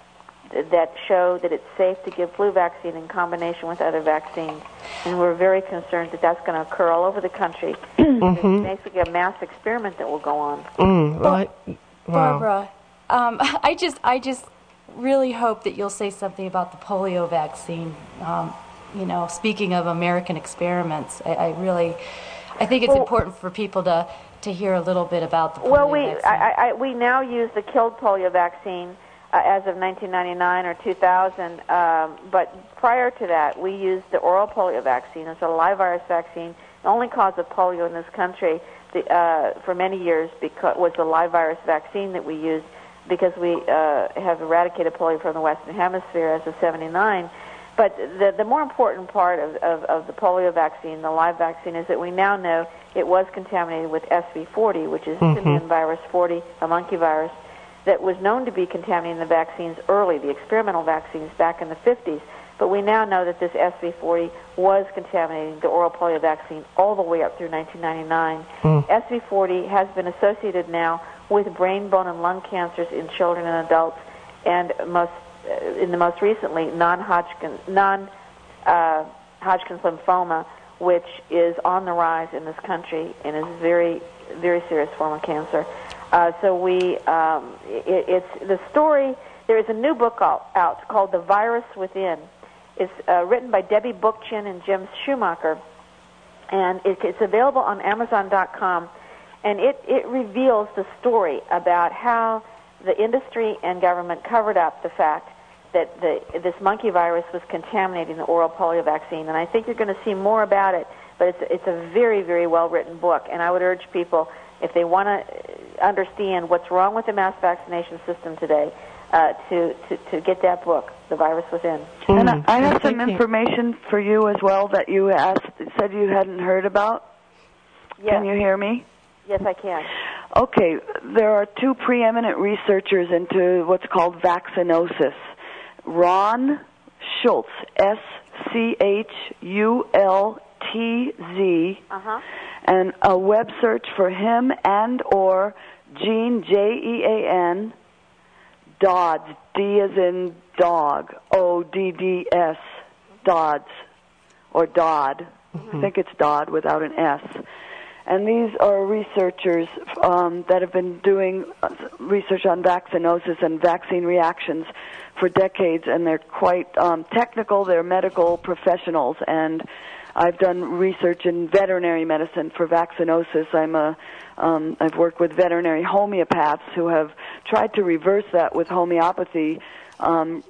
that show that it's safe to give flu vaccine in combination with other vaccines. And we're very concerned that that's going to occur all over the country. Mm-hmm. It's basically a mass experiment that will go on. Mm, well, I, wow. Barbara, um, I just I just really hope that you'll say something about the polio vaccine. Um, you know, speaking of American experiments, I, I really, I think it's well, important for people to, to hear a little bit about the polio well, we, vaccine. I, I, we now use the killed polio vaccine Uh, as of nineteen ninety-nine or two thousand, um, but prior to that, we used the oral polio vaccine. It's a live virus vaccine. The only cause of polio in this country the, uh, for many years because, was the live virus vaccine that we used because we uh, have eradicated polio from the Western Hemisphere as of seventy-nine. But the, the more important part of, of, of the polio vaccine, the live vaccine, is that we now know it was contaminated with S V forty, which is mm-hmm. simian virus forty, a monkey virus, that was known to be contaminating the vaccines early, the experimental vaccines back in the fifties. But we now know that this S V forty was contaminating the oral polio vaccine all the way up through nineteen ninety-nine. Mm. S V forty has been associated now with brain, bone, and lung cancers in children and adults, and most, uh, in the most recently, non-Hodgkin, non, uh, Hodgkin's lymphoma, which is on the rise in this country and is a very, very serious form of cancer. Uh, so we, um, it, it's the story. There is a new book out, out called "The Virus Within." It's uh, written by Debbie Bookchin and Jim Schumacher, and it, it's available on Amazon dot com. And it, it reveals the story about how the industry and government covered up the fact that the, this monkey virus was contaminating the oral polio vaccine. And I think you're going to see more about it. But it's it's a very, very well written book, and I would urge people, if they want to understand what's wrong with the mass vaccination system today, uh, to, to, to get that book, The Virus Within. Mm. And I, I have some information for you as well that you asked, said you hadn't heard about. Yes. Can you hear me? Yes, I can. Okay, there are two preeminent researchers into what's called vaccinosis. Ron Schultz, S C H U L T Z, uh-huh. and a web search for him and or Gene, J E A N, Dodds, D as in dog, O D D S, Dodds, or Dodd. Mm-hmm. I think it's Dodd without an S. And these are researchers um, that have been doing research on vaccinosis and vaccine reactions for decades, and they're quite um, technical. They're medical professionals, and I've done research in veterinary medicine for vaccinosis. I'm a, um, I've worked with veterinary homeopaths who have tried to reverse that with homeopathy, um,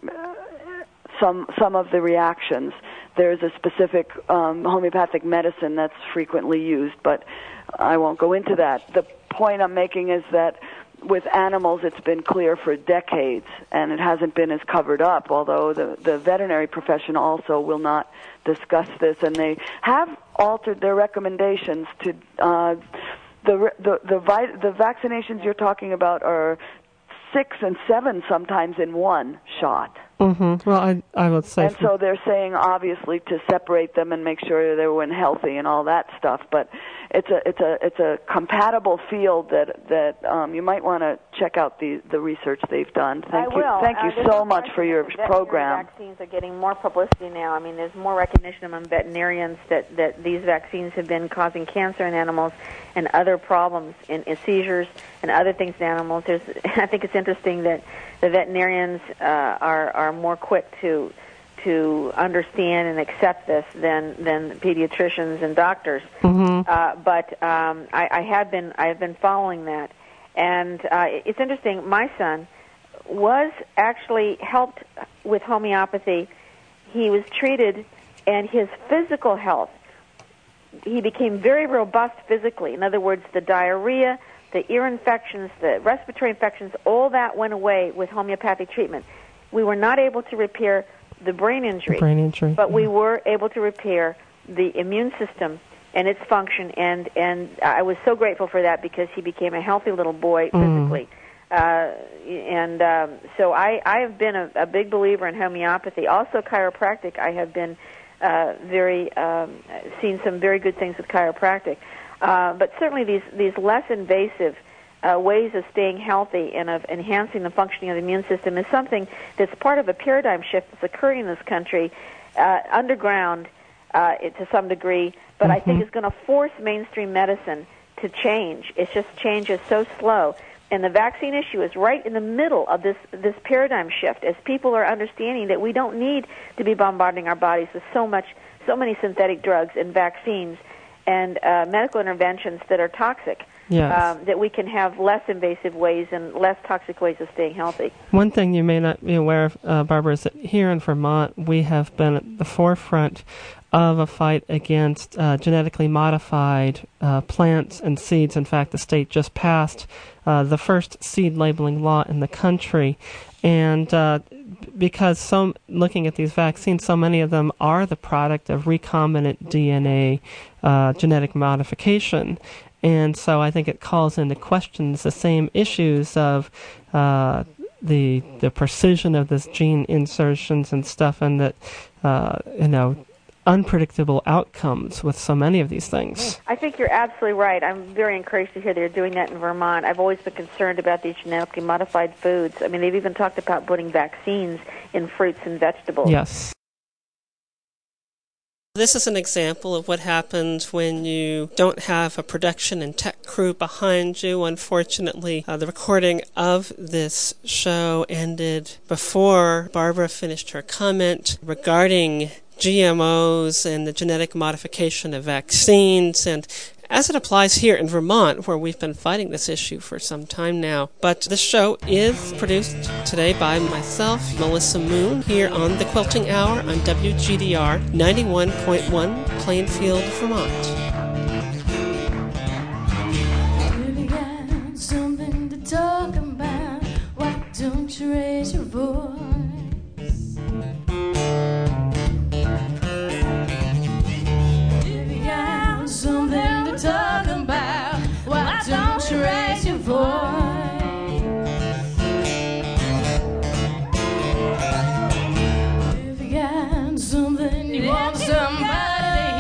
some some of the reactions. There's a specific um, homeopathic medicine that's frequently used, but I won't go into that. The point I'm making is that with animals, it's been clear for decades, and it hasn't been as covered up, although the, the veterinary profession also will not discuss this, and they have altered their recommendations to uh, the, the, the, vi- the vaccinations you're talking about are six and seven sometimes in one shot. Mm-hmm. Well, I I would say. And so they're saying obviously to separate them and make sure they were healthy and all that stuff. But it's a it's a it's a compatible field that that um, you might want to check out the the research they've done. Thank I you, will. thank uh, you so much for your veterinary program. Vaccines are getting more publicity now. I mean, there's more recognition among veterinarians that that these vaccines have been causing cancer in animals and other problems in, in seizures and other things in animals. There's, I think it's interesting that the veterinarians uh, are are more quick to to understand and accept this than than pediatricians and doctors. Mm-hmm. Uh, but um, I, I have been I have been following that, and uh, it's interesting. My son was actually helped with homeopathy. He was treated, and his physical health, he became very robust physically. In other words, the diarrhea, the ear infections, the respiratory infections, all that went away with homeopathic treatment. We were not able to repair the brain injury, the brain injury, but we were able to repair the immune system and its function, and, and I was so grateful for that because he became a healthy little boy physically. Mm. Uh, and um, so I, I have been a, a big believer in homeopathy. Also chiropractic, I have been uh, very, um, seen some very good things with chiropractic. Uh, but certainly these, these less invasive Uh, ways of staying healthy and of enhancing the functioning of the immune system is something that's part of a paradigm shift that's occurring in this country, uh, underground uh, it, to some degree, but mm-hmm. I think it's going to force mainstream medicine to change. It's just change is so slow. And the vaccine issue is right in the middle of this, this paradigm shift as people are understanding that we don't need to be bombarding our bodies with so much, so many synthetic drugs and vaccines and uh, medical interventions that are toxic. Yes. Um, that we can have less invasive ways and less toxic ways of staying healthy. One thing you may not be aware of, uh, Barbara, is that here in Vermont, we have been at the forefront of a fight against uh, genetically modified uh, plants and seeds. In fact, the state just passed uh, the first seed labeling law in the country. And uh, because some, looking at these vaccines, so many of them are the product of recombinant D N A uh, genetic modification. And so I think it calls into questions the same issues of uh, the the precision of this gene insertions and stuff, and that uh, you know unpredictable outcomes with so many of these things. I think you're absolutely right. I'm very encouraged to hear they're doing that in Vermont. I've always been concerned about these genetically modified foods. I mean, they've even talked about putting vaccines in fruits and vegetables. Yes. This is an example of what happens when you don't have a production and tech crew behind you. Unfortunately, uh, the recording of this show ended before Barbara finished her comment regarding G M Os and the genetic modification of vaccines, and as it applies here in Vermont, where we've been fighting this issue for some time now. But this show is produced today by myself, Melissa Moon, here on the Quilting Hour on W G D R ninety-one point one, Plainfield, Vermont. You got something to talk about. Why don't you raise your voice? Something to talk about. Why don't you raise your voice? If you got something you want somebody to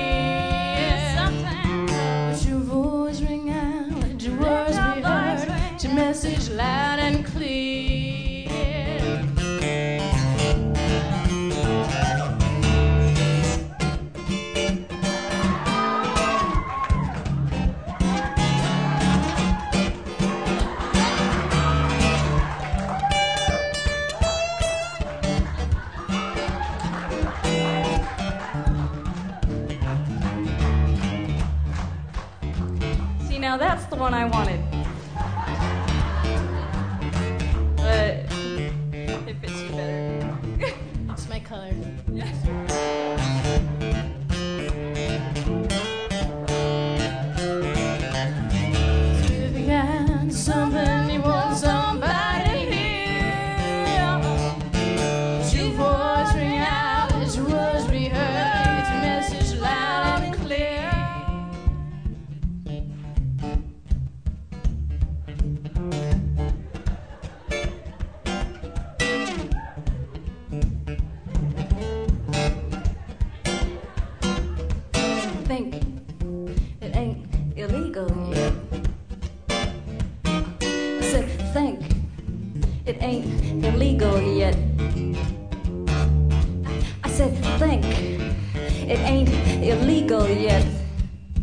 hear, let your voice ring out, let your words be heard, let your message loud and clear. Now that's the one I wanted. But it fits you better. It's my color. If you got something you want somebody to hear, let your voice ring out, let your words be heard, get your message loud and clear. ain't illegal yet. I said, think, it ain't illegal yet.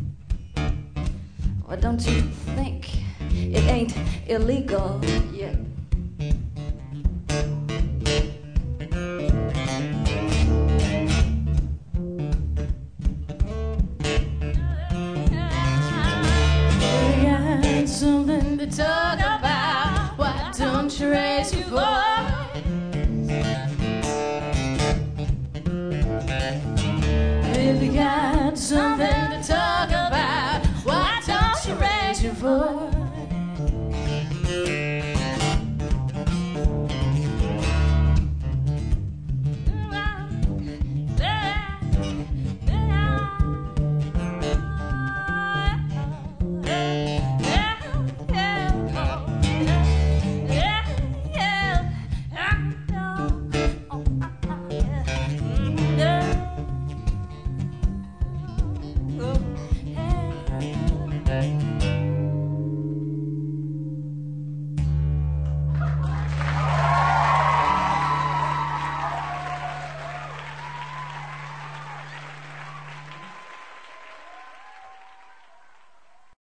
Or don't you think it ain't illegal yet?